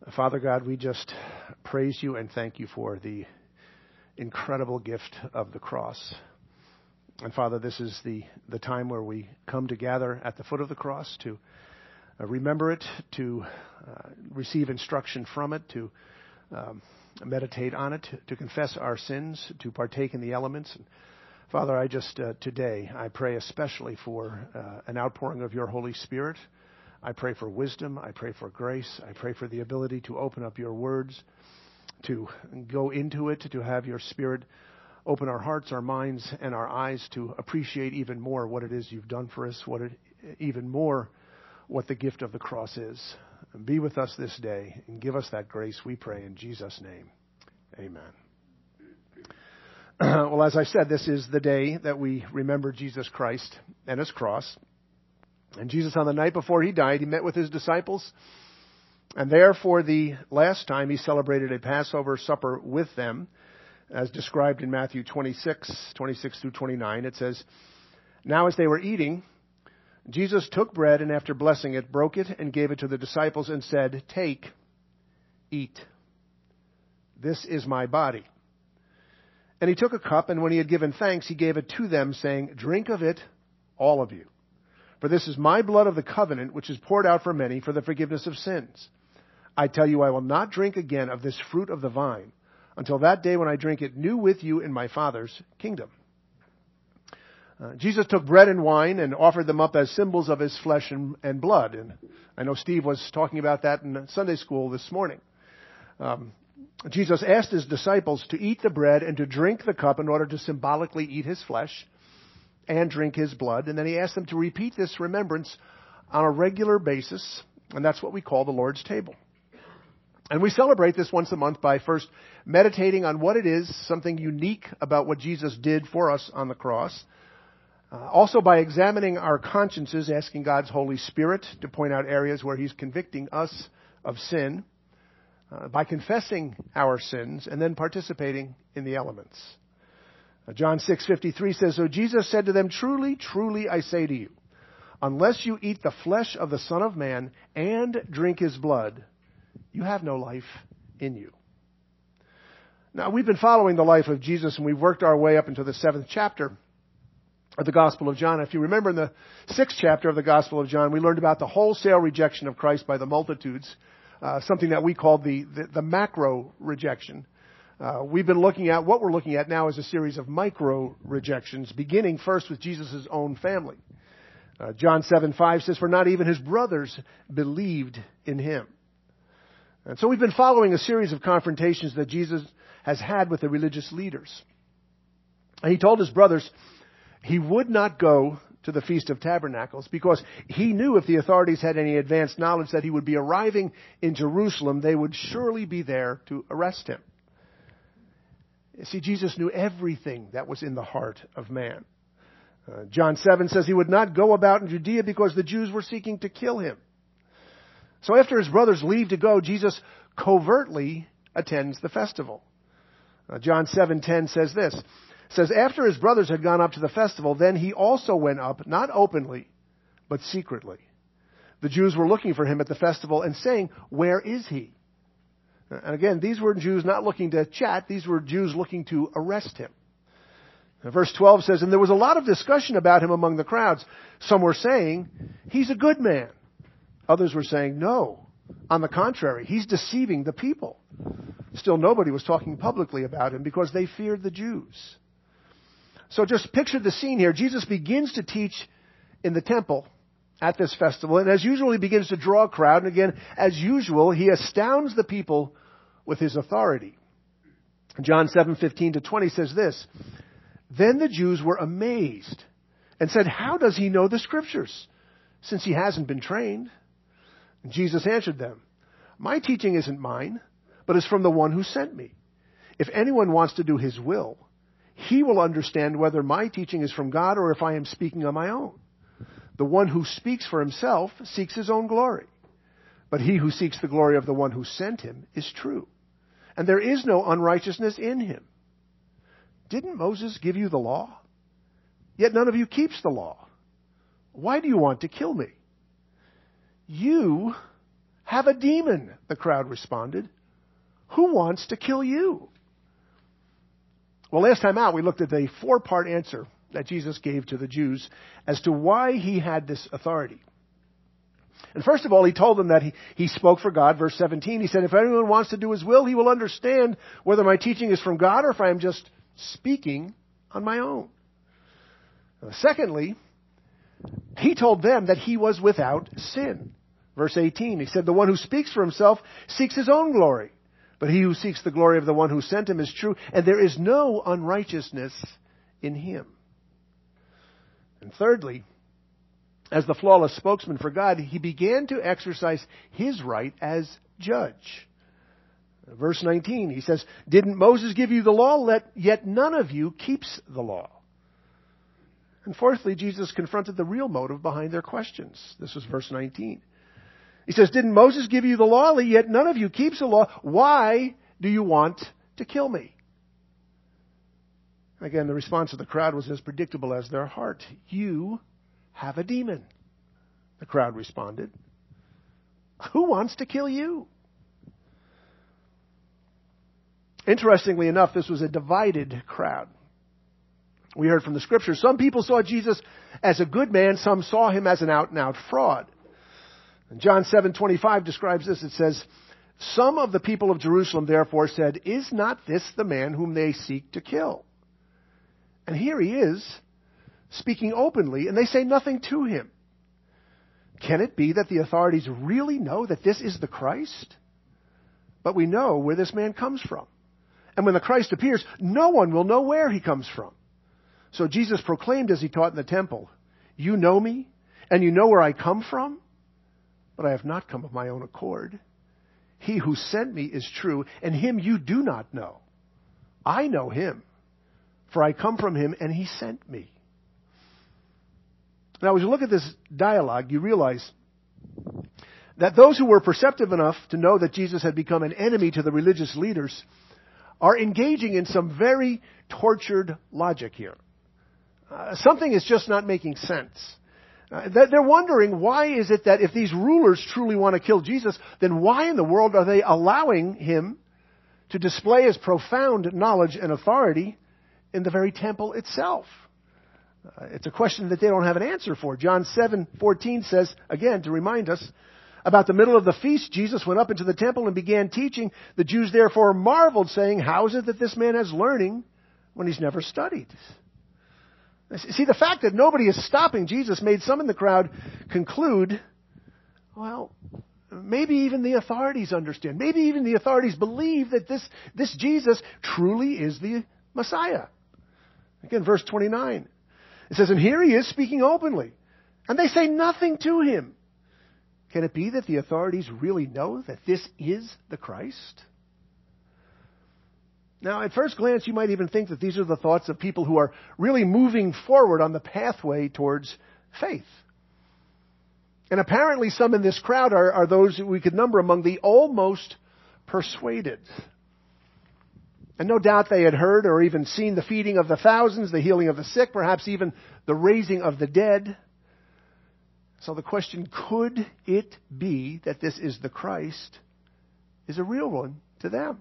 Father God, we just praise you and thank you for the incredible gift of the cross. And Father, this is the time where we come to gather at the foot of the cross to remember it, to receive instruction from it, to meditate on it, to confess our sins, to partake in the elements. And Father, I just today, I pray especially for an outpouring of your Holy Spirit. I pray for wisdom. I pray for grace. I pray for the ability to open up your words, to go into it, to have your Spirit open our hearts, our minds, and our eyes to appreciate even more what it is you've done for us, even more what the gift of the cross is. And be with us this day and give us that grace, we pray in Jesus' name. Amen. Well, as I said, this is the day that we remember Jesus Christ and his cross. And Jesus, on the night before he died, he met with his disciples. And there, for the last time, he celebrated a Passover supper with them, as described in Matthew 26 through 29. It says, "Now as they were eating, Jesus took bread and after blessing it, broke it and gave it to the disciples and said, 'Take, eat. This is my body.' And he took a cup, and when he had given thanks, he gave it to them, saying, 'Drink of it, all of you. For this is my blood of the covenant, which is poured out for many for the forgiveness of sins. I tell you, I will not drink again of this fruit of the vine until that day when I drink it new with you in my Father's kingdom.'" Jesus took bread and wine and offered them up as symbols of his flesh and blood. And I know Steve was talking about that in Sunday school this morning. Jesus asked his disciples to eat the bread and to drink the cup in order to symbolically eat his flesh and drink his blood. And then he asked them to repeat this remembrance on a regular basis. And that's what we call the Lord's table. And we celebrate this once a month by first meditating on what it is, something unique about what Jesus did for us on the cross. Also by examining our consciences, asking God's Holy Spirit to point out areas where he's convicting us of sin. By confessing our sins and then participating in the elements. John 6:53 says, "So Jesus said to them, 'Truly, truly, I say to you, unless you eat the flesh of the Son of Man and drink his blood, you have no life in you.'" Now, we've been following the life of Jesus, and we've worked our way up into the 7th chapter of the Gospel of John. If you remember in the 6th chapter of the Gospel of John, we learned about the wholesale rejection of Christ by the multitudes, something that we call the macro rejection. We've been looking at, what we're looking at now is a series of micro rejections, beginning first with Jesus' own family. John 7:5 says, "For not even his brothers believed in him." And so we've been following a series of confrontations that Jesus has had with the religious leaders. And he told his brothers he would not go to the Feast of Tabernacles because he knew if the authorities had any advanced knowledge that he would be arriving in Jerusalem, they would surely be there to arrest him. You see, Jesus knew everything that was in the heart of man. John 7 says he would not go about in Judea because the Jews were seeking to kill him. So after his brothers leave to go, Jesus covertly attends the festival. John 7:10 says this. Says, "After his brothers had gone up to the festival, then he also went up, not openly, but secretly. The Jews were looking for him at the festival and saying, 'Where is he?'" And again, these were Jews not looking to chat. These were Jews looking to arrest him. Verse 12 says, "And there was a lot of discussion about him among the crowds. Some were saying, 'He's a good man.' Others were saying, 'No, on the contrary, he's deceiving the people.' Still, nobody was talking publicly about him because they feared the Jews." So just picture the scene here. Jesus begins to teach in the temple at this festival. And as usual, he begins to draw a crowd. And again, as usual, he astounds the people with his authority. John 7:15-20 says this, "Then the Jews were amazed and said, 'How does he know the Scriptures, since he hasn't been trained?' And Jesus answered them, 'My teaching isn't mine, but is from the one who sent me. If anyone wants to do his will, he will understand whether my teaching is from God or if I am speaking on my own. The one who speaks for himself seeks his own glory. But he who seeks the glory of the one who sent him is true. And there is no unrighteousness in him. Didn't Moses give you the law? Yet none of you keeps the law. Why do you want to kill me? You have a demon," the crowd responded. "Who wants to kill you?" Well, last time out, we looked at the 4-part answer that Jesus gave to the Jews as to why he had this authority. And first of all, he told them that he spoke for God. Verse 17, he said, "If anyone wants to do his will, he will understand whether my teaching is from God or if I am just speaking on my own." Secondly, he told them that he was without sin. Verse 18, he said, "The one who speaks for himself seeks his own glory, but he who seeks the glory of the one who sent him is true, and there is no unrighteousness in him." And thirdly, as the flawless spokesman for God, he began to exercise his right as judge. Verse 19, he says, "Didn't Moses give you the law? Yet none of you keeps the law." And fourthly, Jesus confronted the real motive behind their questions. This was verse 19. He says, "Didn't Moses give you the law? Yet none of you keeps the law. Why do you want to kill me?" Again, the response of the crowd was as predictable as their heart. "You have a demon," the crowd responded. "Who wants to kill you?" Interestingly enough, this was a divided crowd. We heard from the scriptures, some people saw Jesus as a good man, some saw him as an out-and-out fraud. And John 7:25 describes this. It says, "Some of the people of Jerusalem therefore said, 'Is not this the man whom they seek to kill?' And here he is, speaking openly, and they say nothing to him. Can it be that the authorities really know that this is the Christ? But we know where this man comes from. And when the Christ appears, no one will know where he comes from." So Jesus proclaimed as he taught in the temple, "You know me, and you know where I come from, but I have not come of my own accord. He who sent me is true, and him you do not know. I know him, for I come from him, and he sent me." Now, as you look at this dialogue, you realize that those who were perceptive enough to know that Jesus had become an enemy to the religious leaders are engaging in some very tortured logic here. Something is just not making sense. They're wondering, why is it that if these rulers truly want to kill Jesus, then why in the world are they allowing him to display his profound knowledge and authority in the very temple itself? It's a question that they don't have an answer for. John 7:14 says, again, to remind us, "About the middle of the feast, Jesus went up into the temple and began teaching. The Jews therefore marveled, saying, 'How is it that this man has learning when he's never studied?'" See, the fact that nobody is stopping Jesus made some in the crowd conclude, well, maybe even the authorities understand. Maybe even the authorities believe that this Jesus truly is the Messiah. Again, verse 29. It says, "And here he is speaking openly, and they say nothing to him. Can it be that the authorities really know that this is the Christ?" Now, at first glance, you might even think that these are the thoughts of people who are really moving forward on the pathway towards faith. And apparently some in this crowd are those that we could number among the almost persuaded. And no doubt they had heard or even seen the feeding of the thousands, the healing of the sick, perhaps even the raising of the dead. So the question, could it be that this is the Christ, is a real one to them?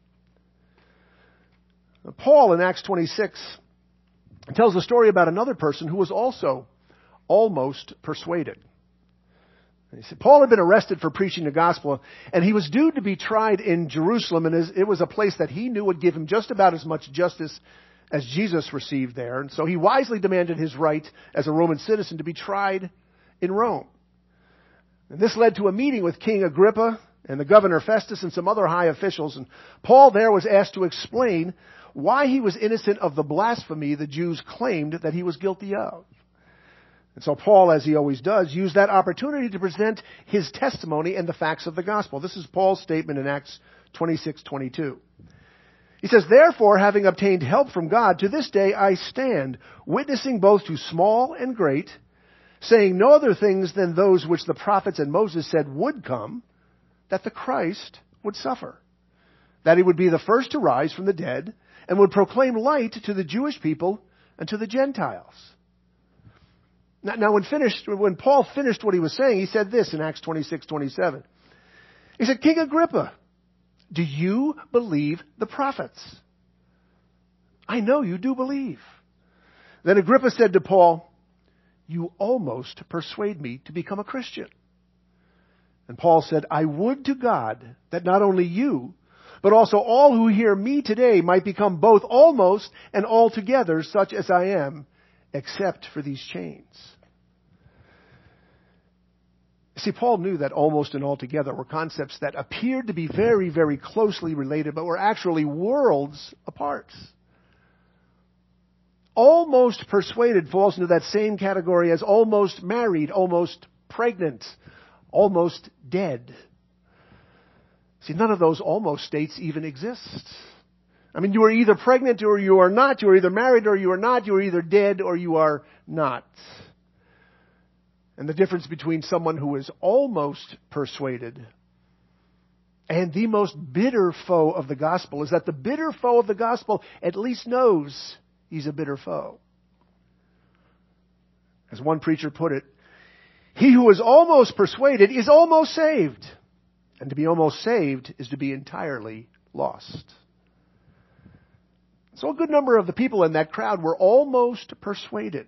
Paul in Acts 26 tells a story about another person who was also almost persuaded. He said, Paul had been arrested for preaching the gospel, and he was due to be tried in Jerusalem, and it was a place that he knew would give him just about as much justice as Jesus received there. And so he wisely demanded his right as a Roman citizen to be tried in Rome. And this led to a meeting with King Agrippa and the governor Festus and some other high officials. And Paul there was asked to explain why he was innocent of the blasphemy the Jews claimed that he was guilty of. And so Paul, as he always does, used that opportunity to present his testimony and the facts of the gospel. This is Paul's statement in Acts 26:22. He says, "Therefore, having obtained help from God, to this day I stand, witnessing both to small and great, saying no other things than those which the prophets and Moses said would come, that the Christ would suffer, that he would be the first to rise from the dead, and would proclaim light to the Jewish people and to the Gentiles." Now when Paul finished what he was saying, he said this in Acts 26:27. He said, King Agrippa, do you believe the prophets? I know you do believe. Then Agrippa said to Paul, you almost persuade me to become a Christian. And Paul said, I would to God that not only you, but also all who hear me today might become both almost and altogether such as I am, except for these chains. See, Paul knew that almost and altogether were concepts that appeared to be very, very closely related, but were actually worlds apart. Almost persuaded falls into that same category as almost married, almost pregnant, almost dead. See, none of those almost states even exist. I mean, you are either pregnant or you are not. You are either married or you are not. You are either dead or you are not. And the difference between someone who is almost persuaded and the most bitter foe of the gospel is that the bitter foe of the gospel at least knows he's a bitter foe. As one preacher put it, he who is almost persuaded is almost saved. And to be almost saved is to be entirely lost. So a good number of the people in that crowd were almost persuaded.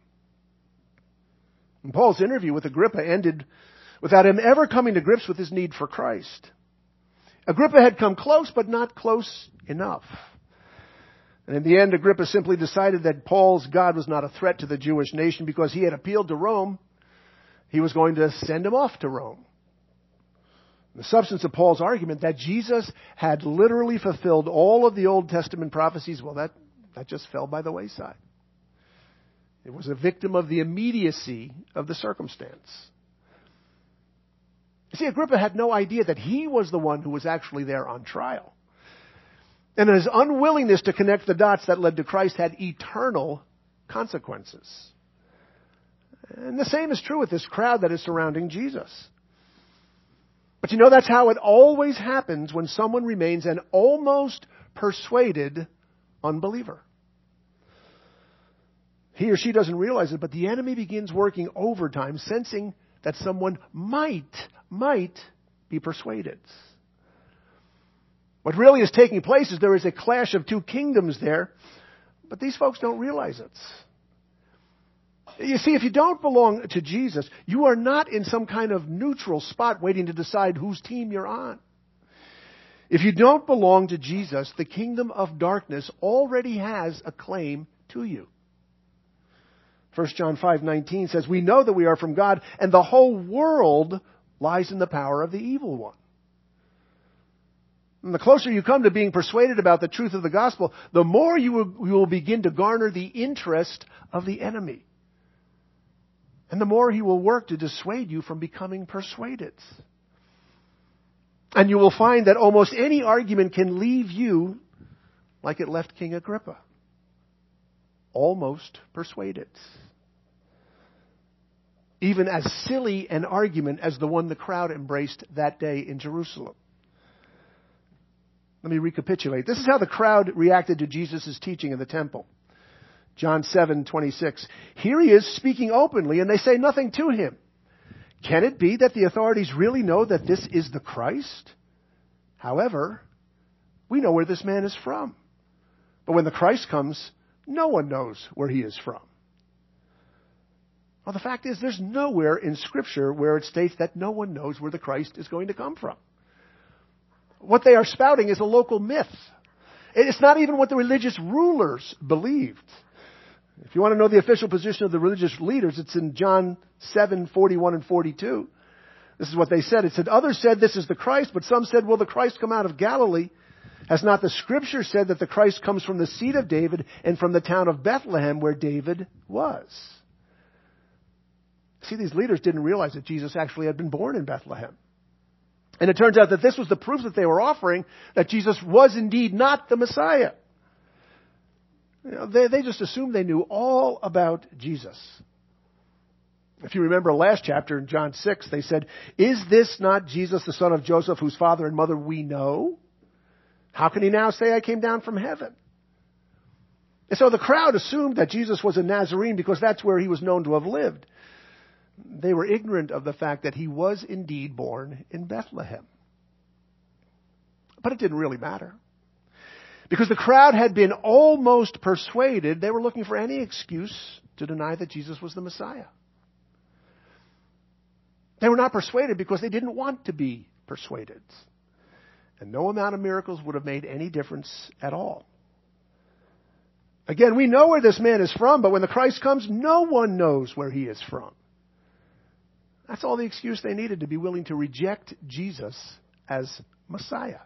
And Paul's interview with Agrippa ended without him ever coming to grips with his need for Christ. Agrippa had come close, but not close enough. And in the end, Agrippa simply decided that Paul's God was not a threat to the Jewish nation because he had appealed to Rome. He was going to send him off to Rome. The substance of Paul's argument that Jesus had literally fulfilled all of the Old Testament prophecies, well, that just fell by the wayside. It was a victim of the immediacy of the circumstance. You see, Agrippa had no idea that he was the one who was actually there on trial. And his unwillingness to connect the dots that led to Christ had eternal consequences. And the same is true with this crowd that is surrounding Jesus. But you know, that's how it always happens when someone remains an almost persuaded unbeliever. He or she doesn't realize it, but the enemy begins working overtime, sensing that someone might be persuaded. What really is taking place is there is a clash of two kingdoms there, but these folks don't realize it. You see, if you don't belong to Jesus, you are not in some kind of neutral spot waiting to decide whose team you're on. If you don't belong to Jesus, the kingdom of darkness already has a claim to you. 1 John 5:19 says, we know that we are from God, and the whole world lies in the power of the evil one. And the closer you come to being persuaded about the truth of the gospel, the more you will begin to garner the interest of the enemy. And the more he will work to dissuade you from becoming persuaded. And you will find that almost any argument can leave you like it left King Agrippa. Almost persuaded. Even as silly an argument as the one the crowd embraced that day in Jerusalem. Let me recapitulate. This is how the crowd reacted to Jesus' teaching in the temple. John 7:26. Here he is speaking openly, and they say nothing to him. Can it be that the authorities really know that this is the Christ? However, we know where this man is from. But when the Christ comes, no one knows where he is from. Well, the fact is, there's nowhere in Scripture where it states that no one knows where the Christ is going to come from. What they are spouting is a local myth. It's not even what the religious rulers believed. If you want to know the official position of the religious leaders, it's in John 7:41 and 42. This is what they said. It said, others said this is the Christ, but some said, will the Christ come out of Galilee? Has not the Scripture said that the Christ comes from the seed of David and from the town of Bethlehem where David was? See, these leaders didn't realize that Jesus actually had been born in Bethlehem. And it turns out that this was the proof that they were offering that Jesus was indeed not the Messiah. You know, they just assumed they knew all about Jesus. If you remember last chapter in John 6, they said, is this not Jesus, the son of Joseph, whose father and mother we know? How can he now say I came down from heaven? And so the crowd assumed that Jesus was a Nazarene because that's where he was known to have lived. They were ignorant of the fact that he was indeed born in Bethlehem. But it didn't really matter. Because the crowd had been almost persuaded, they were looking for any excuse to deny that Jesus was the Messiah. They were not persuaded because they didn't want to be persuaded. And no amount of miracles would have made any difference at all. Again, we know where this man is from, but when the Christ comes, no one knows where he is from. That's all the excuse they needed to be willing to reject Jesus as Messiah.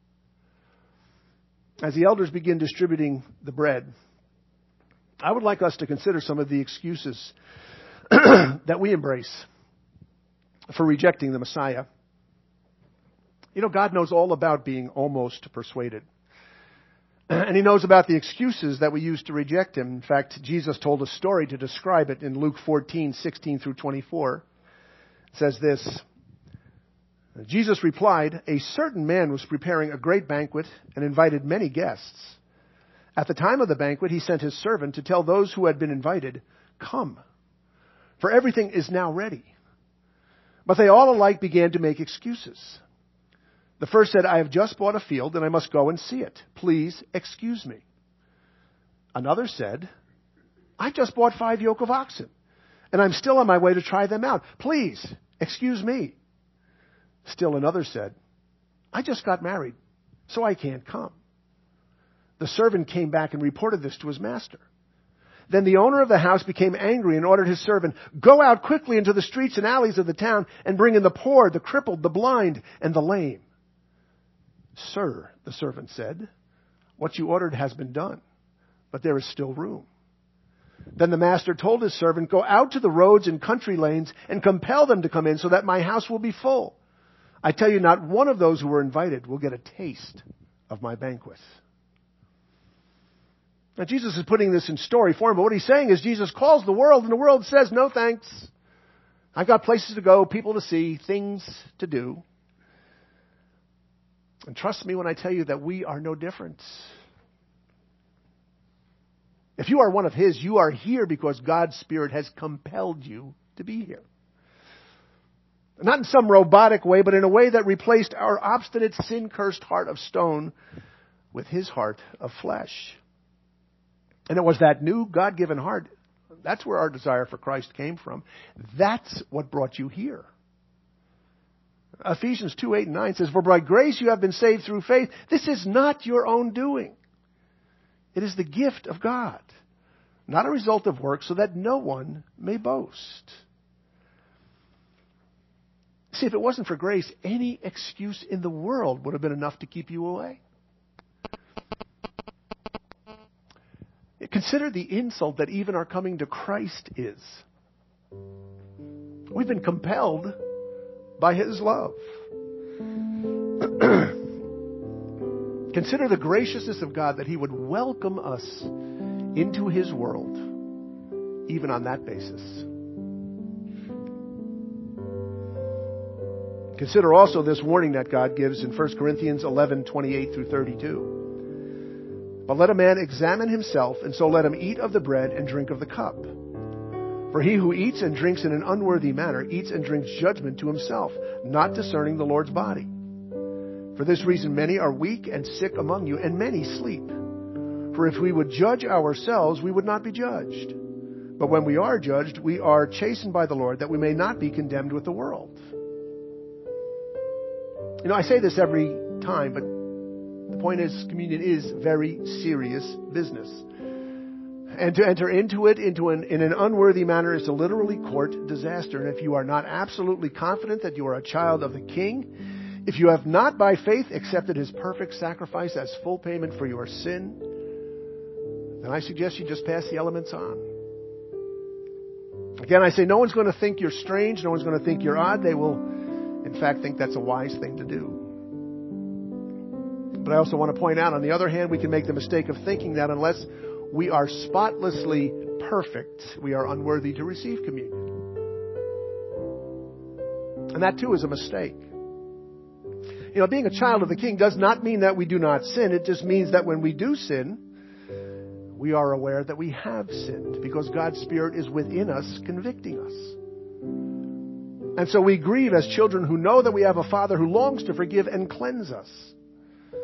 As the elders begin distributing the bread, I would like us to consider some of the excuses that we embrace for rejecting the Messiah. You know, God knows all about being almost persuaded. And he knows about the excuses that we use to reject him. In fact, Jesus told a story to describe it in Luke 14:16 through 24. It says this, Jesus replied, "A certain man was preparing a great banquet and invited many guests. At the time of the banquet, he sent his servant to tell those who had been invited, 'Come, for everything is now ready.' But they all alike began to make excuses. The first said, 'I have just bought a field and I must go and see it. Please excuse me.' Another said, 'I just bought 5 yoke of oxen and I'm still on my way to try them out. Please excuse me.' Still another said, 'I just got married, so I can't come.' The servant came back and reported this to his master. Then the owner of the house became angry and ordered his servant, 'Go out quickly into the streets and alleys of the town and bring in the poor, the crippled, the blind, and the lame.' 'Sir,' the servant said, 'what you ordered has been done, but there is still room.' Then the master told his servant, 'Go out to the roads and country lanes and compel them to come in so that my house will be full. I tell you, not one of those who were invited will get a taste of my banquet.'" Now, Jesus is putting this in story form, but what he's saying is Jesus calls the world, and the world says, "No thanks. I've got places to go, people to see, things to do." And trust me when I tell you that we are no different. If you are one of his, you are here because God's Spirit has compelled you to be here. Not in some robotic way, but in a way that replaced our obstinate, sin-cursed heart of stone with his heart of flesh. And it was that new, God-given heart, that's where our desire for Christ came from. That's what brought you here. Ephesians 2:8-9 says, "For by grace you have been saved through faith. This is not your own doing. It is the gift of God, not a result of works, so that no one may boast." See, if it wasn't for grace, any excuse in the world would have been enough to keep you away. Consider the insult that even our coming to Christ is. We've been compelled by his love. Consider the graciousness of God that he would welcome us into his world, even on that basis. Consider also this warning that God gives in 1 Corinthians 11:28 through 32. "But let a man examine himself, and so let him eat of the bread and drink of the cup. For he who eats and drinks in an unworthy manner eats and drinks judgment to himself, not discerning the Lord's body. For this reason many are weak and sick among you, and many sleep. For if we would judge ourselves, we would not be judged. But when we are judged, we are chastened by the Lord, that we may not be condemned with the world." You know, I say this every time, but the point is, communion is very serious business. And to enter into it in an unworthy manner is to literally court disaster. And if you are not absolutely confident that you are a child of the King, if you have not by faith accepted his perfect sacrifice as full payment for your sin, then I suggest you just pass the elements on. Again, I say no one's going to think you're strange. No one's going to think you're odd. They will, in fact, think that's a wise thing to do. But I also want to point out, on the other hand, we can make the mistake of thinking that unless we are spotlessly perfect, we are unworthy to receive communion. And that too is a mistake. You know, being a child of the King does not mean that we do not sin. It just means that when we do sin, we are aware that we have sinned because God's Spirit is within us, convicting us. And so we grieve as children who know that we have a Father who longs to forgive and cleanse us.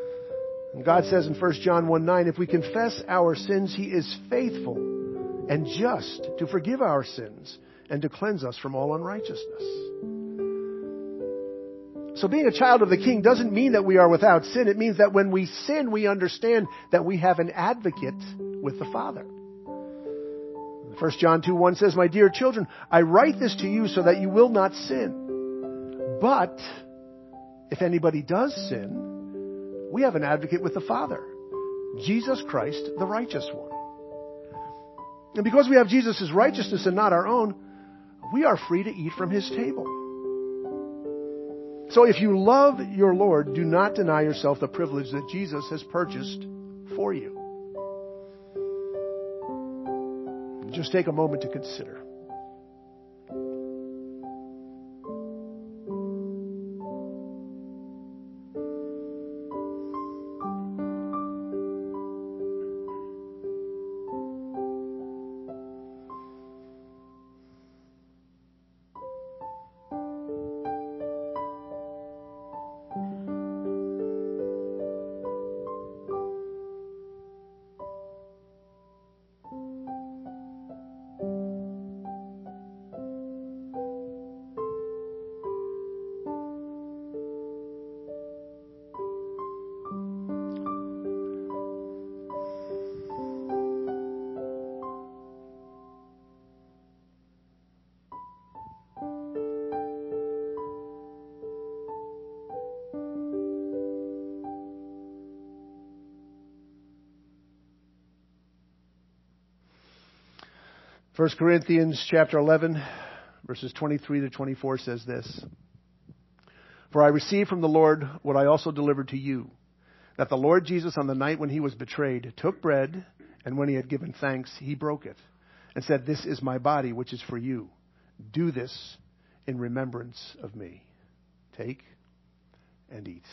And God says in 1 John 1:9, if we confess our sins, He is faithful and just to forgive our sins and to cleanse us from all unrighteousness. So being a child of the King doesn't mean that we are without sin. It means that when we sin, we understand that we have an advocate with the Father. 1 John 2:1 says, my dear children, I write this to you so that you will not sin. But if anybody does sin, we have an advocate with the Father, Jesus Christ, the righteous one. And because we have Jesus' righteousness and not our own, we are free to eat from His table. So if you love your Lord, do not deny yourself the privilege that Jesus has purchased for you. Just take a moment to consider. First Corinthians chapter 11, verses 23 to 24 says this. For I received from the Lord what I also delivered to you, that the Lord Jesus on the night when He was betrayed took bread, and when He had given thanks, He broke it, and said, this is my body, which is for you. Do this in remembrance of me. Take and eat.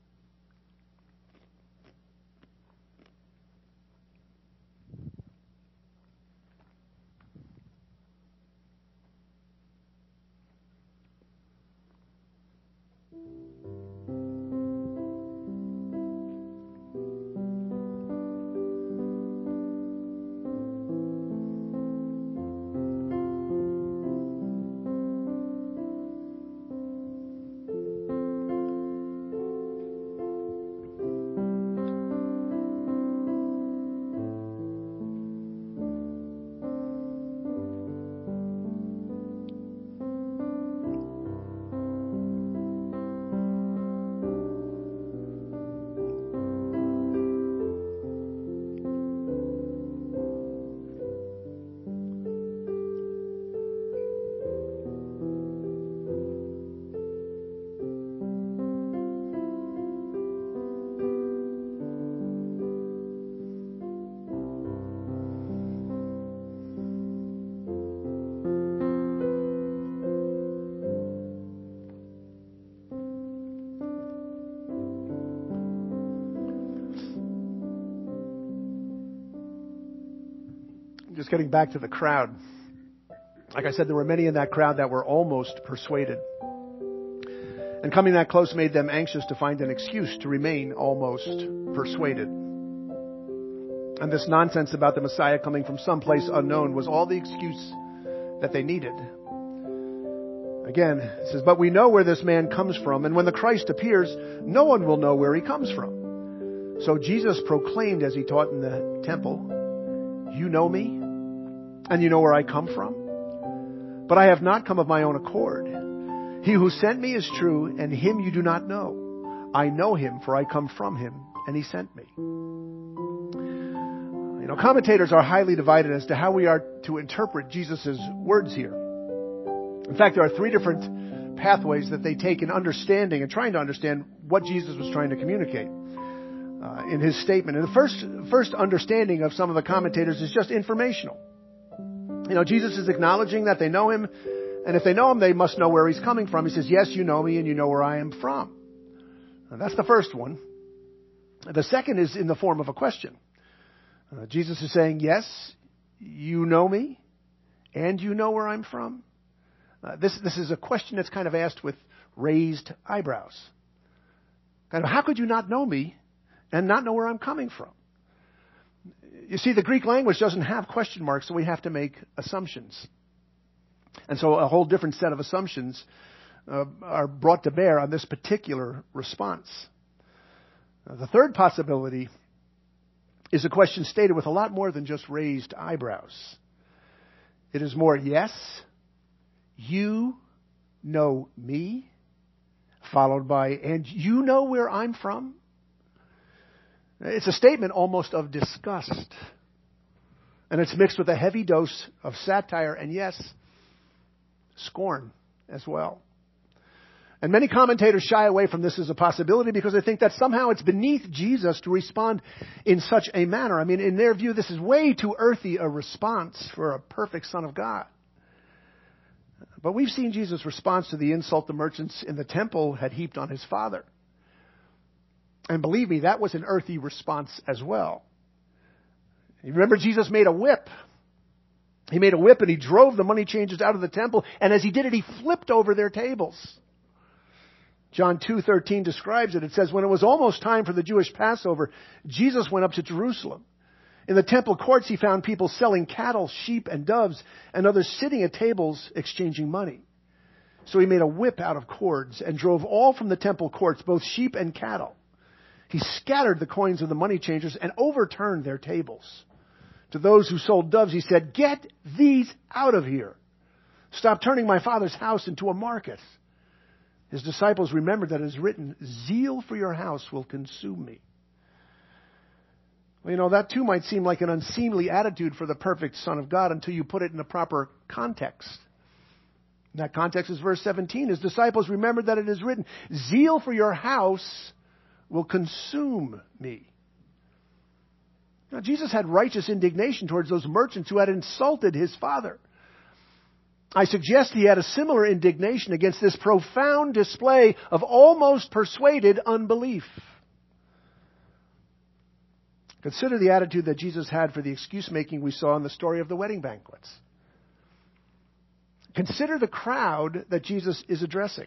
Just getting back to the crowd. Like I said, there were many in that crowd that were almost persuaded. And coming that close made them anxious to find an excuse to remain almost persuaded. And this nonsense about the Messiah coming from someplace unknown was all the excuse that they needed. Again, it says, but we know where this man comes from, and when the Christ appears, no one will know where He comes from. So Jesus proclaimed as He taught in the temple, you know me, and you know where I come from. But I have not come of my own accord. He who sent me is true, and Him you do not know. I know Him, for I come from Him, and He sent me. You know, commentators are highly divided as to how we are to interpret Jesus' words here. In fact, there are three different pathways that they take in understanding and trying to understand what Jesus was trying to communicate in His statement. And the first understanding of some of the commentators is just informational. You know, Jesus is acknowledging that they know Him, and if they know Him, they must know where He's coming from. He says, yes, you know me, and you know where I am from. Now, that's the first one. The second is in the form of a question. Jesus is saying, yes, you know me, and you know where I'm from. This is a question that's kind of asked with raised eyebrows. Kind of, how could you not know me and not know where I'm coming from. You see, the Greek language doesn't have question marks, so we have to make assumptions. And so a whole different set of assumptions are brought to bear on this particular response. The third possibility is a question stated with a lot more than just raised eyebrows. It is more, yes, you know me, followed by, and you know where I'm from? It's a statement almost of disgust. And it's mixed with a heavy dose of satire and, yes, scorn as well. And many commentators shy away from this as a possibility because they think that somehow it's beneath Jesus to respond in such a manner. I mean, in their view, this is way too earthy a response for a perfect Son of God. But we've seen Jesus' response to the insult the merchants in the temple had heaped on his Father. And believe me, that was an earthy response as well. You remember Jesus made a whip. He made a whip and he drove the money changers out of the temple. And as he did it, he flipped over their tables. John 2:13 describes it. It says, when it was almost time for the Jewish Passover, Jesus went up to Jerusalem. In the temple courts, he found people selling cattle, sheep, and doves, and others sitting at tables exchanging money. So he made a whip out of cords and drove all from the temple courts, both sheep and cattle. He scattered the coins of the money changers and overturned their tables. To those who sold doves, he said, get these out of here. Stop turning my Father's house into a market. His disciples remembered that it is written, zeal for your house will consume me. Well, that too might seem like an unseemly attitude for the perfect Son of God until you put it in a proper context. And that context is verse 17. His disciples remembered that it is written, zeal for your house will consume me. Now, Jesus had righteous indignation towards those merchants who had insulted his Father. I suggest he had a similar indignation against this profound display of almost persuaded unbelief. Consider the attitude that Jesus had for the excuse-making we saw in the story of the wedding banquets. Consider the crowd that Jesus is addressing.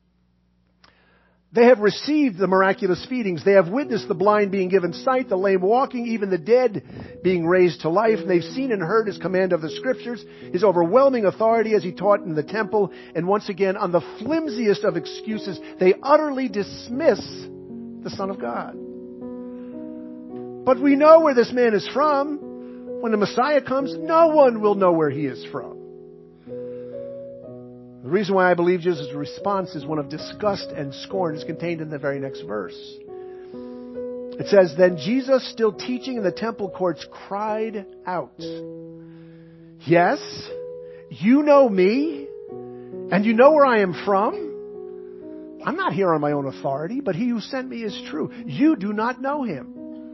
They have received the miraculous feedings. They have witnessed the blind being given sight, the lame walking, even the dead being raised to life. They've seen and heard his command of the Scriptures, his overwhelming authority as he taught in the temple. And once again, on the flimsiest of excuses, they utterly dismiss the Son of God. But we know where this man is from. When the Messiah comes, no one will know where he is from. The reason why I believe Jesus' response is one of disgust and scorn is contained in the very next verse. It says, then Jesus, still teaching in the temple courts, cried out, yes, you know me, and you know where I am from. I'm not here on my own authority, but he who sent me is true. You do not know him.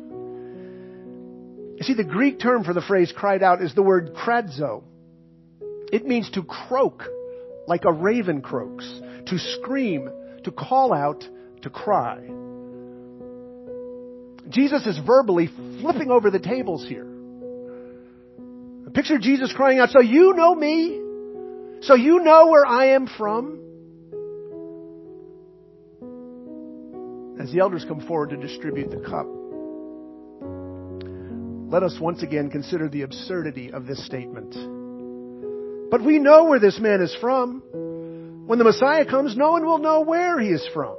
You see, the Greek term for the phrase cried out is the word kradzo. It means to croak like a raven croaks, to scream, to call out, to cry. Jesus is verbally flipping over the tables here. Picture Jesus crying out, so you know me? So you know where I am from? As the elders come forward to distribute the cup, let us once again consider the absurdity of this statement. But we know where this man is from. When the Messiah comes, no one will know where he is from.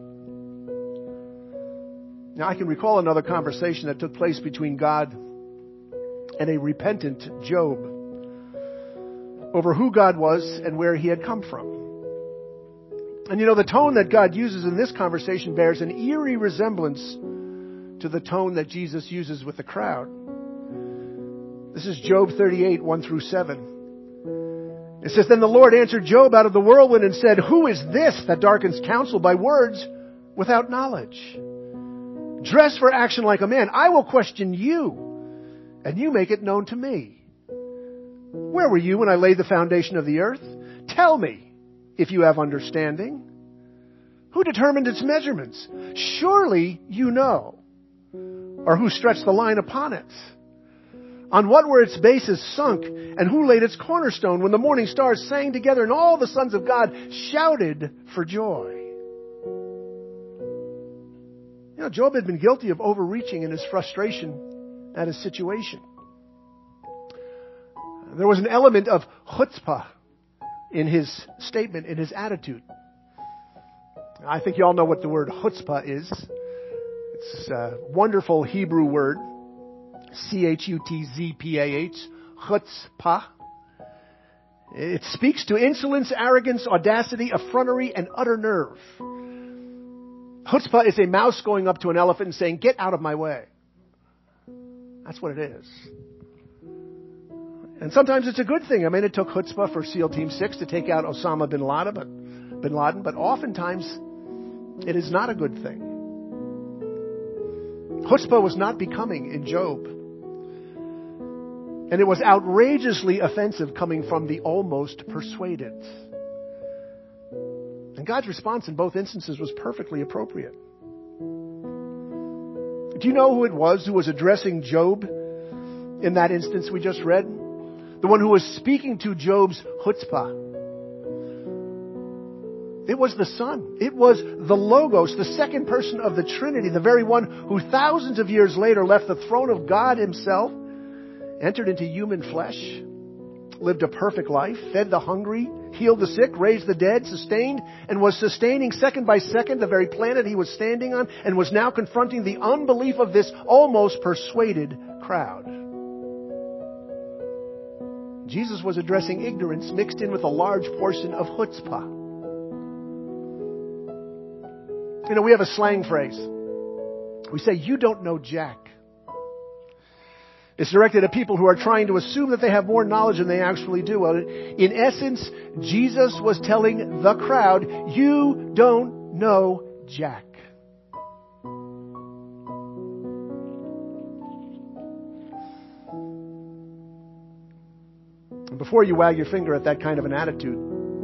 Now, I can recall another conversation that took place between God and a repentant Job over who God was and where he had come from. And the tone that God uses in this conversation bears an eerie resemblance to the tone that Jesus uses with the crowd. This is Job 38, 1 through 7. It says, then the Lord answered Job out of the whirlwind and said, who is this that darkens counsel by words without knowledge? Dress for action like a man. I will question you, and you make it known to me. Where were you when I laid the foundation of the earth? Tell me, if you have understanding. Who determined its measurements? Surely you know. Or who stretched the line upon it? On what were its bases sunk, and who laid its cornerstone when the morning stars sang together and all the sons of God shouted for joy? Job had been guilty of overreaching in his frustration at his situation. There was an element of chutzpah in his statement, in his attitude. I think you all know what the word chutzpah is. It's a wonderful Hebrew word, Chutzpah, chutzpah. It speaks to insolence, arrogance, audacity, effrontery, and utter nerve. Chutzpah is a mouse going up to an elephant and saying, "Get out of my way." That's what it is. And sometimes it's a good thing. I mean, it took chutzpah for SEAL Team 6 to take out Osama bin Laden, but oftentimes it is not a good thing. Chutzpah was not becoming in Job. And it was outrageously offensive coming from the almost persuaded. And God's response in both instances was perfectly appropriate. Do you know who it was who was addressing Job in that instance we just read? The one who was speaking to Job's chutzpah. It was the Son. It was the Logos, the second person of the Trinity, the very one who thousands of years later left the throne of God himself, entered into human flesh, lived a perfect life, fed the hungry, healed the sick, raised the dead, sustained, and was sustaining second by second the very planet he was standing on, and was now confronting the unbelief of this almost persuaded crowd. Jesus was addressing ignorance mixed in with a large portion of chutzpah. You know, we have a slang phrase. We say, "You don't know jack." It's directed at people who are trying to assume that they have more knowledge than they actually do. Well, in essence, Jesus was telling the crowd, "You don't know jack." Before you wag your finger at that kind of an attitude,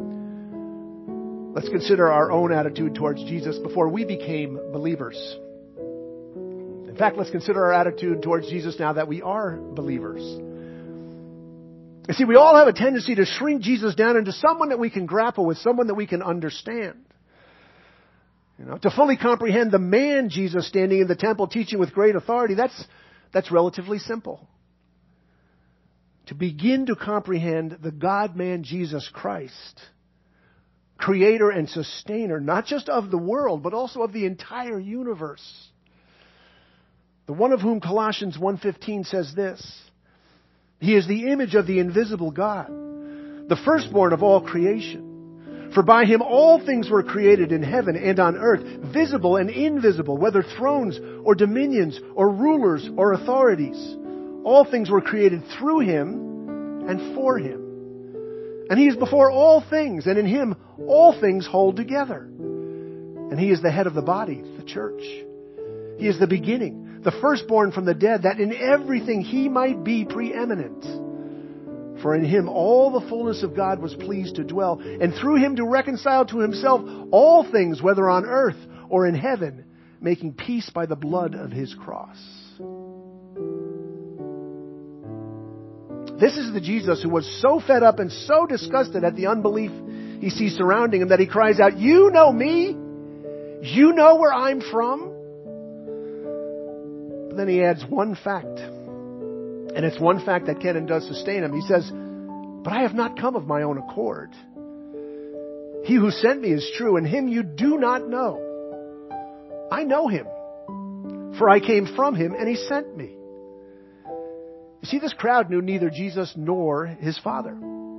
let's consider our own attitude towards Jesus before we became believers. In fact, let's consider our attitude towards Jesus now that we are believers. You see, we all have a tendency to shrink Jesus down into someone that we can grapple with, someone that we can understand. You know, to fully comprehend the man Jesus standing in the temple teaching with great authority, that's relatively simple. To begin to comprehend the God-man Jesus Christ, creator and sustainer, not just of the world, but also of the entire universe. The one of whom Colossians 1:15 says this, "He is the image of the invisible God, the firstborn of all creation. For by him all things were created in heaven and on earth, visible and invisible, whether thrones or dominions or rulers or authorities. All things were created through him and for him. And he is before all things, and in him all things hold together. And he is the head of the body, the church. He is the beginning, the firstborn from the dead, that in everything he might be preeminent. For in him all the fullness of God was pleased to dwell, and through him to reconcile to himself all things, whether on earth or in heaven, making peace by the blood of his cross." This is the Jesus who was so fed up and so disgusted at the unbelief he sees surrounding him that he cries out, "You know me? You know where I'm from?" But then he adds one fact. And it's one fact that can and does sustain him. He says, "But I have not come of my own accord. He who sent me is true, and him you do not know. I know him, for I came from him, and he sent me." You see, this crowd knew neither Jesus nor his Father.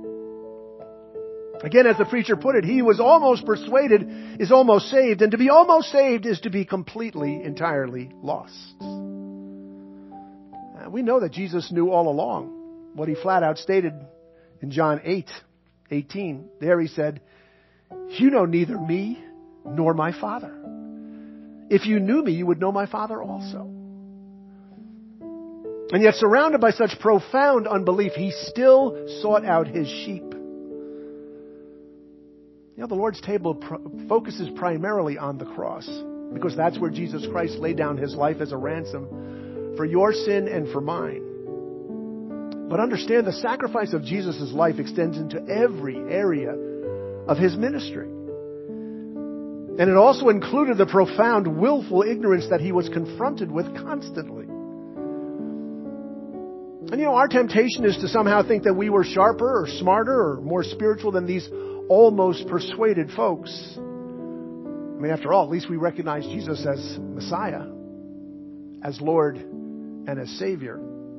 Again, as the preacher put it, he who was almost persuaded is almost saved, and to be almost saved is to be completely, entirely lost. We know that Jesus knew all along what he flat out stated in John 8:18. There he said, "You know neither me nor my Father. If you knew me, you would know my Father also." And yet, surrounded by such profound unbelief, he still sought out his sheep. You know, the Lord's table focuses primarily on the cross, because that's where Jesus Christ laid down his life as a ransom for your sin and for mine. But understand, the sacrifice of Jesus' life extends into every area of his ministry. And it also included the profound, willful ignorance that he was confronted with constantly. And our temptation is to somehow think that we were sharper or smarter or more spiritual than these almost persuaded folks. I mean, after all, at least we recognize Jesus as Messiah, as Lord and as Savior.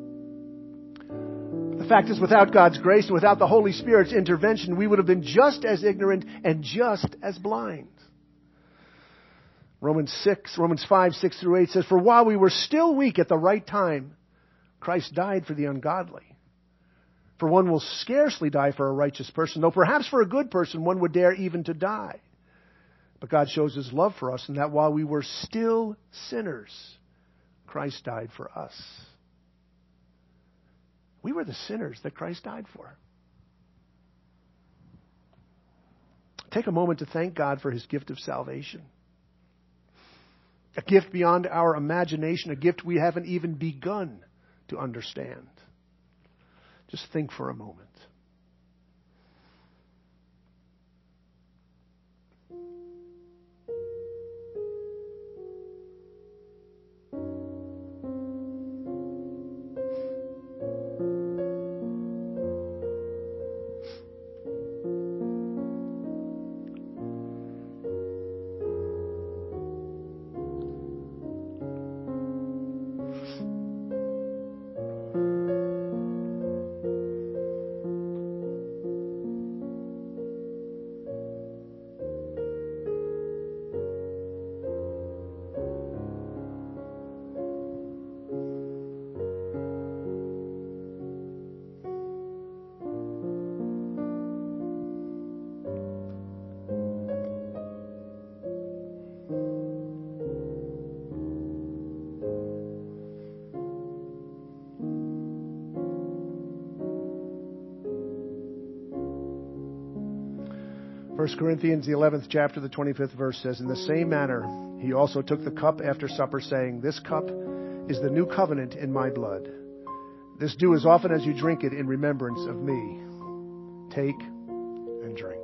The fact is, without God's grace and without the Holy Spirit's intervention, we would have been just as ignorant and just as blind. Romans 5, 6 through 8 says, "For while we were still weak at the right time, Christ died for the ungodly. For one will scarcely die for a righteous person, though perhaps for a good person one would dare even to die. But God shows His love for us in that while we were still sinners, Christ died for us." We were the sinners that Christ died for. Take a moment to thank God for His gift of salvation. A gift beyond our imagination, a gift we haven't even begun to understand. Just think for a moment. First Corinthians, the 11th chapter, the 25th verse says, "In the same manner, He also took the cup after supper, saying, 'This cup is the new covenant in my blood. This do as often as you drink it in remembrance of me.' Take and drink."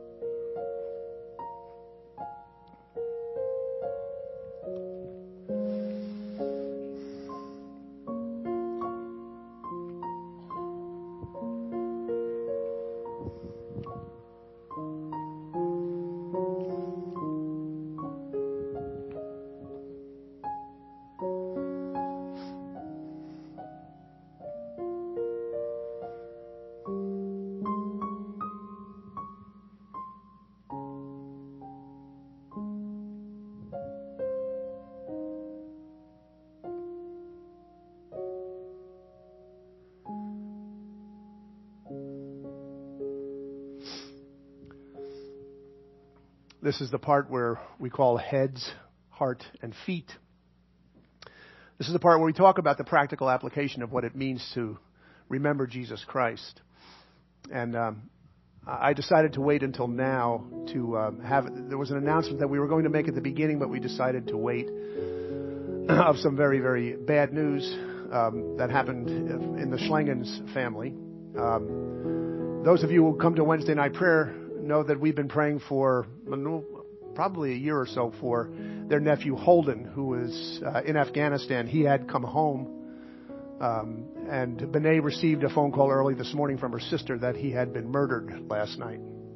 This is the part where we call heads, heart, and feet. This is the part where we talk about the practical application of what it means to remember Jesus Christ. And I decided to wait until now to there was an announcement that we were going to make at the beginning, but we decided to wait of some very, very bad news that happened in the Schlangens family. Those of you who come to Wednesday night prayer know that we've been praying for probably a year or so for their nephew Holden, who was in Afghanistan. He had come home, and Benet received a phone call early this morning from her sister that he had been murdered last night.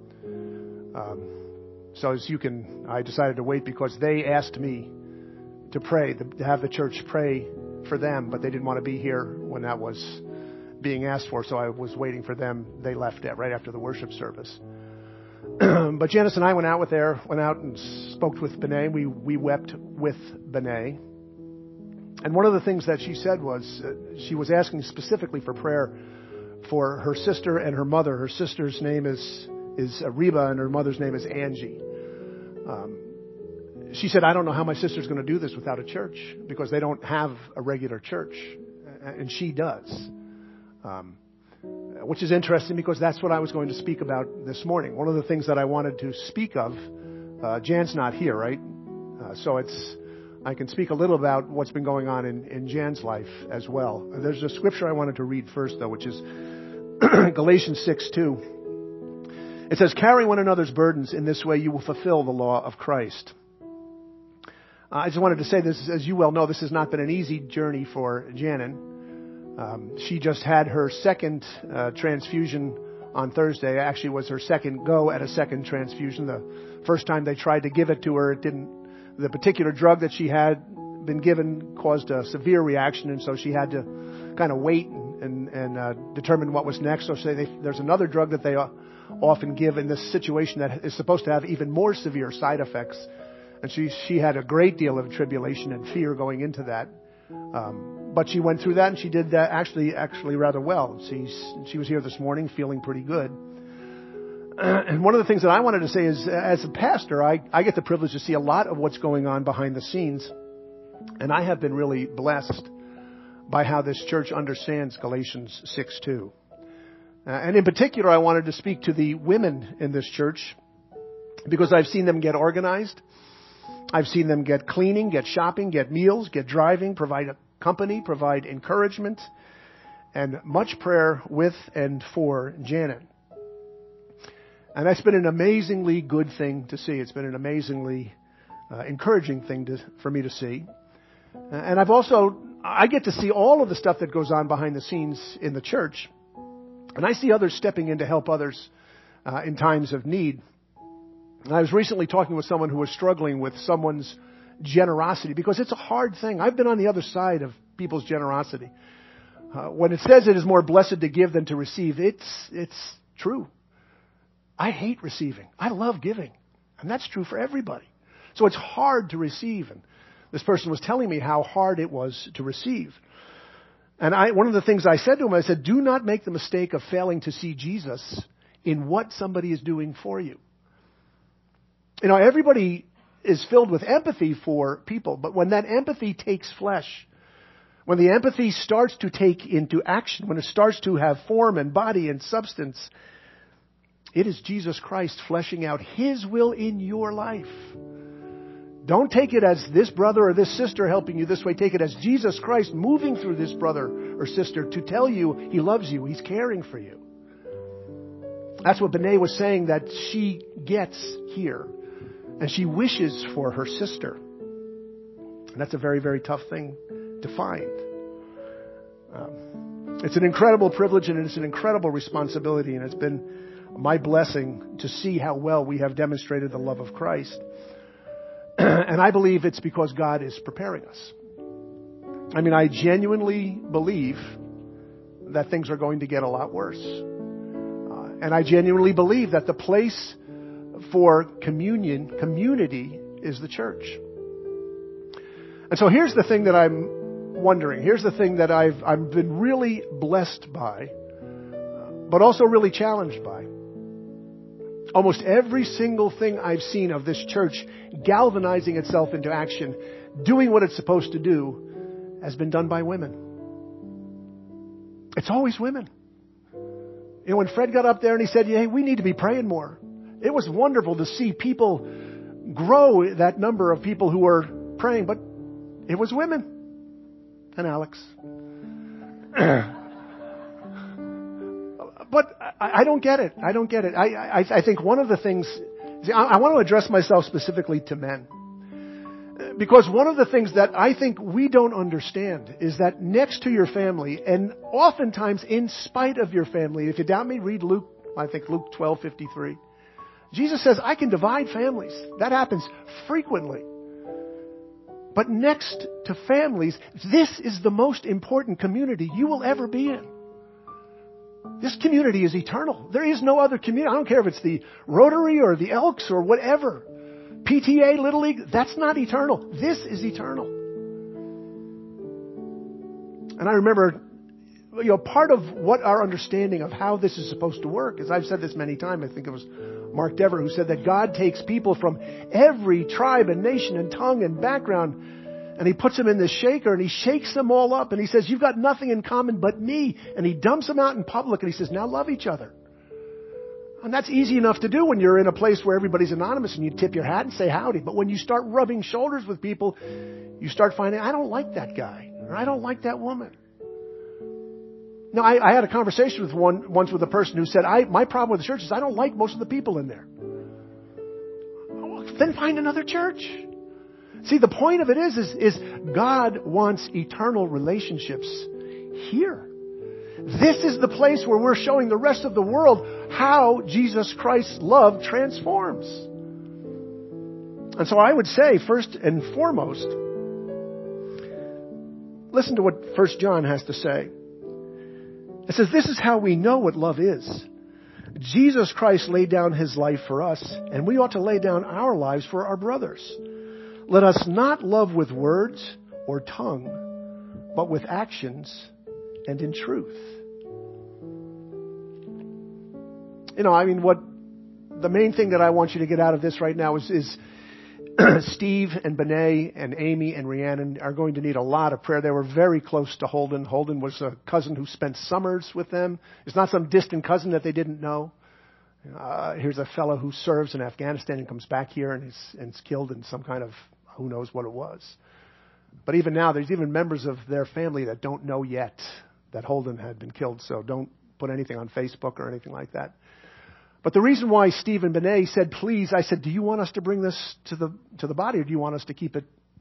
So as you can, I decided to wait because they asked me to pray, to have the church pray for them, but they didn't want to be here when that was being asked for, so I was waiting for them. They left right after the worship service. But Janice and I went out and spoke with Benet. We wept with Benet. And one of the things that she said was she was asking specifically for prayer for her sister and her mother. Her sister's name is Reba, and her mother's name is Angie. She said, "I don't know how my sister's going to do this without a church, because they don't have a regular church, and she does." Which is interesting, because that's what I was going to speak about this morning. One of the things that I wanted to speak of, Jan's not here, right? So I can speak a little about what's been going on in Jan's life as well. There's a scripture I wanted to read first, though, which is Galatians 6:2. It says, carry one another's burdens. In this way you will fulfill the law of Christ. I just wanted to say this, as you well know, this has not been an easy journey for Janin. She just had her second transfusion on Thursday. Actually, it was her second go at a second transfusion. The first time they tried to give it to her, it didn't. The particular drug that she had been given caused a severe reaction, and so she had to kind of wait and determine what was next. So there's another drug that they often give in this situation that is supposed to have even more severe side effects. And she had a great deal of tribulation and fear going into that. But she went through that, and she did that actually rather well. She was here this morning feeling pretty good. And one of the things that I wanted to say is, as a pastor, I get the privilege to see a lot of what's going on behind the scenes. And I have been really blessed by how this church understands Galatians 6:2. And in particular, I wanted to speak to the women in this church, because I've seen them get organized. I've seen them get cleaning, get shopping, get meals, get driving, provide company, provide encouragement, and much prayer with and for Janet. And that's been an amazingly good thing to see. It's been an amazingly encouraging thing for me to see. And I get to see all of the stuff that goes on behind the scenes in the church. And I see others stepping in to help others in times of need. I was recently talking with someone who was struggling with someone's generosity, because it's a hard thing. I've been on the other side of people's generosity. When it says it is more blessed to give than to receive, it's true. I hate receiving. I love giving. And that's true for everybody. So it's hard to receive. And this person was telling me how hard it was to receive. And one of the things I said to him, I said, do not make the mistake of failing to see Jesus in what somebody is doing for you. You know, everybody is filled with empathy for people, but when that empathy takes flesh, when the empathy starts to take into action, when it starts to have form and body and substance, it is Jesus Christ fleshing out His will in your life. Don't take it as this brother or this sister helping you this way. Take it as Jesus Christ moving through this brother or sister to tell you He loves you, He's caring for you. That's what Benet was saying that she gets here. And she wishes for her sister. And that's a very, very tough thing to find. It's an incredible privilege, and it's an incredible responsibility. And it's been my blessing to see how well we have demonstrated the love of Christ. And I believe it's because God is preparing us. I mean, I genuinely believe that things are going to get a lot worse. And I genuinely believe that the place for community is the church. And so here's the thing that I'm wondering. Here's the thing that I've been really blessed by, but also really challenged by. Almost every single thing I've seen of this church galvanizing itself into action, doing what it's supposed to do, has been done by women. It's always women. You know, when Fred got up there and he said, hey, we need to be praying more. It was wonderful to see people grow, that number of people who were praying, but it was women. And Alex. But I don't get it. I don't get it. I think one of the things, I want to address myself specifically to men. Because one of the things that I think we don't understand is that next to your family, and oftentimes in spite of your family, if you doubt me, read Luke 12:53. Jesus says, I can divide families. That happens frequently. But next to families, this is the most important community you will ever be in. This community is eternal. There is no other community. I don't care if it's the Rotary or the Elks or whatever. PTA, Little League, that's not eternal. This is eternal. And I remember, part of what our understanding of how this is supposed to work is, I've said this many times, I think it was Mark Dever who said that God takes people from every tribe and nation and tongue and background, and He puts them in this shaker and He shakes them all up and He says, you've got nothing in common but me. And He dumps them out in public and He says, now love each other. And that's easy enough to do when you're in a place where everybody's anonymous and you tip your hat and say howdy. But when you start rubbing shoulders with people, you start finding, I don't like that guy, or I don't like that woman. No, I had a conversation with once with a person who said, my problem with the church is I don't like most of the people in there. Then find another church. See, the point of it is God wants eternal relationships here. This is the place where we're showing the rest of the world how Jesus Christ's love transforms. And so I would say, first and foremost, listen to what 1 John has to say. It says, this is how we know what love is. Jesus Christ laid down His life for us, and we ought to lay down our lives for our brothers. Let us not love with words or tongue, but with actions and in truth. What the main thing that I want you to get out of this right now is Steve and Benet and Amy and Rhiannon are going to need a lot of prayer. They were very close to Holden. Holden was a cousin who spent summers with them. It's not some distant cousin that they didn't know. Here's a fellow who serves in Afghanistan and comes back here and is killed in some kind of, who knows what it was. But even now, there's even members of their family that don't know yet that Holden had been killed. So don't put anything on Facebook or anything like that. But the reason why Steve and Benet said, please, I said, do you want us to bring this to the body, or do you want us to keep it,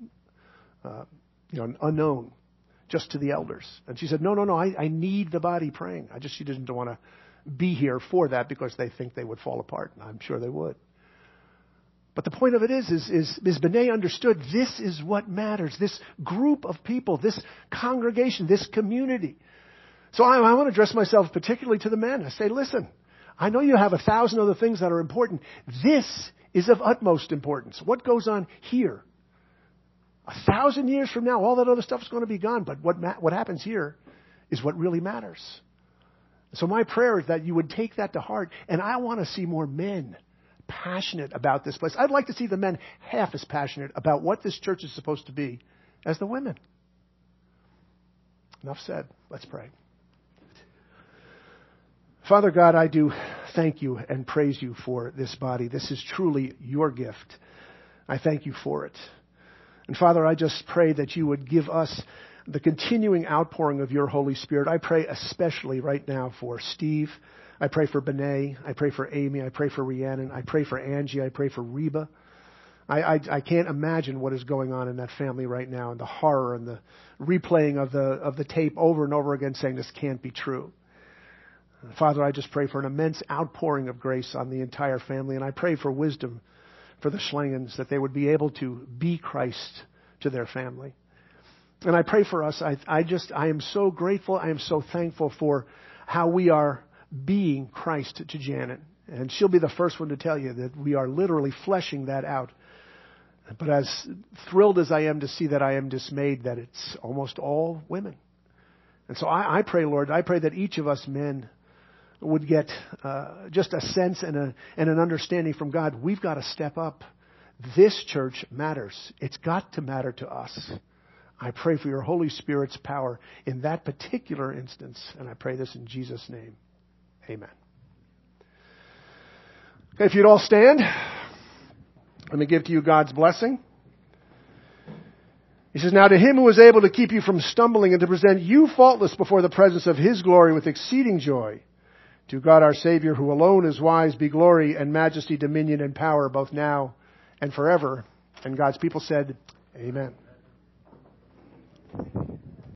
unknown, just to the elders? And she said, no, I need the body praying. She didn't want to be here for that because they think they would fall apart. And I'm sure they would. But the point of it is Benet understood this is what matters. This group of people, this congregation, this community. So I want to address myself particularly to the men. I say, listen, I know you have 1,000 other things that are important. This is of utmost importance. What goes on here? 1,000 years from now, all that other stuff is going to be gone. But what happens here is what really matters. So my prayer is that you would take that to heart. And I want to see more men passionate about this place. I'd like to see the men half as passionate about what this church is supposed to be as the women. Enough said. Let's pray. Father God, I do thank you and praise you for this body. This is truly your gift. I thank you for it. And Father, I just pray that you would give us the continuing outpouring of your Holy Spirit. I pray especially right now for Steve. I pray for Benet. I pray for Amy. I pray for Rhiannon. I pray for Angie. I pray for Reba. I can't imagine what is going on in that family right now, and the horror and the replaying of the tape over and over again saying this can't be true. Father, I just pray for an immense outpouring of grace on the entire family, and I pray for wisdom for the Schlangens, that they would be able to be Christ to their family. And I pray for us. I am so grateful. I am so thankful for how we are being Christ to Janet. And she'll be the first one to tell you that we are literally fleshing that out. But as thrilled as I am to see that, I am dismayed that it's almost all women. And so I pray, Lord, I pray that each of us men would get just a sense and an understanding from God. We've got to step up. This church matters. It's got to matter to us. I pray for your Holy Spirit's power in that particular instance. And I pray this in Jesus' name. Amen. Okay, if you'd all stand, let me give to you God's blessing. He says, now to him who is able to keep you from stumbling and to present you faultless before the presence of his glory with exceeding joy, to God our Savior, who alone is wise, be glory and majesty, dominion and power, both now and forever. And God's people said, Amen.